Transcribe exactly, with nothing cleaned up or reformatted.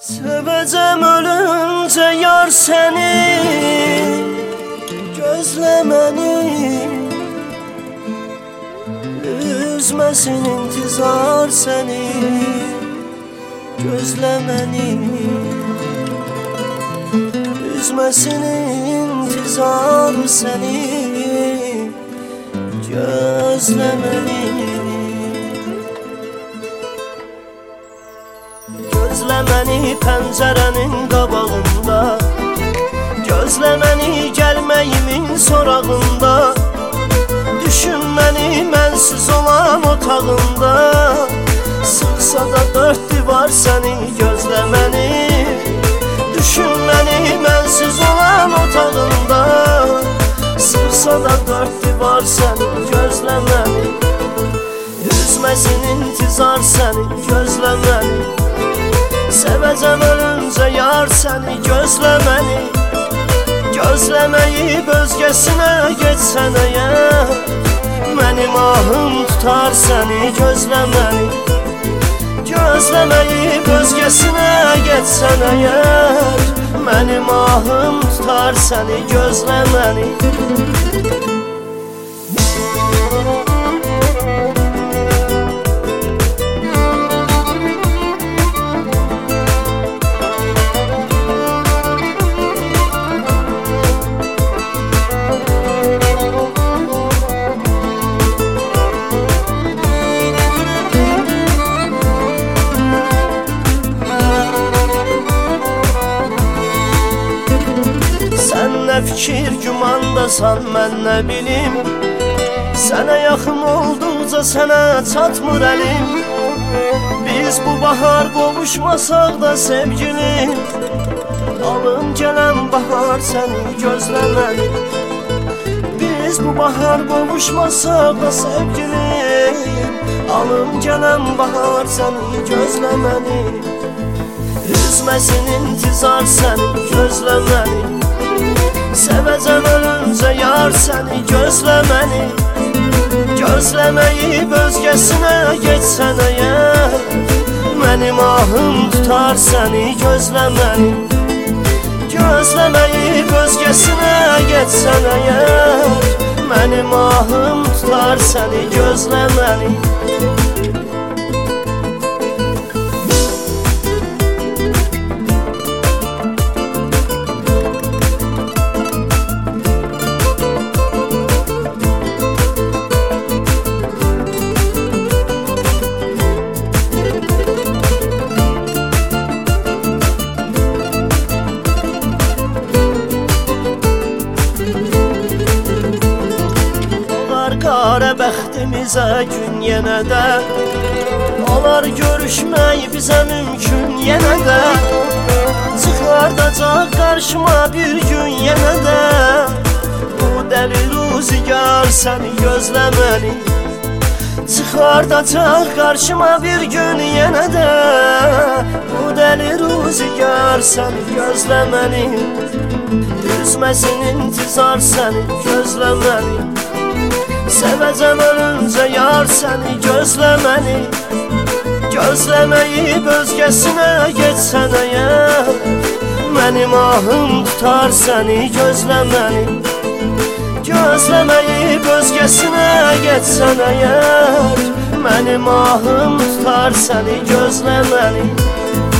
Sevəcəm ölüncə yar səni, gözlə məni, üzməsin intizar səni, gözlə məni, üzməsin intizar səni, gözlə məni. Gözlə məni pəncərənin qabağında, gözlə məni gəlməyimin sorağında, düşün məni mənsiz olan otağında, sıxsa da dörd divar səni, gözlə məni, düşün məni mənsiz olan otağında, sıxsa da dörd divar səni, gözlə məni, üzməsin intizar səni, gözlə məni. Sevəcəm ölüncə yar səni, gözlə məni, gözləməyib özgəsinə getsən əgər, mənim ahım tutar səni, gözlə məni, gözləməyib özgəsinə getsən əgər, mənim ahım tutar səni, gözlə məni. Nə fikir gümandasan, mən nə bilim, sənə yaxın olduqca sənə çatmır əlim. Biz bu bahar qovuşmasaq da sevgilim, alım gələn bahar səni, gözlə məni. Biz bu bahar qovuşmasaq da sevgilim, alım gələn bahar səni, gözlə məni, üzməsin intizar səni, gözlə məni. Sevəcəm ölüncə yar səni, gözlə məni, gözləməyib özgəsinə getsən əgər, mənim ahım tutar səni, gözlə məni, gözləməyib özgəsinə getsən əgər, mənim ahım tutar səni, gözlə məni. Qara bəxtimizə gün yenə də, olar görüşmək bizə mümkün yenə də, çıxardacaq qarşıma bir gün yenə də, bu dəli ruzigar səni, gözlə məni, çıxardacaq qarşıma bir gün yenə də, bu dəli ruzigar səni, gözlə məni, üzməsin intizar səni, gözlə məni. Sevəcəm ölüncə yar səni, gözlə məni, gözləməyib özgəsinə getsən əgər, mənim ahım tutar səni, gözlə məni, gözləməyib özgəsinə getsən əgər, mənim ahım tutar səni, gözlə məni.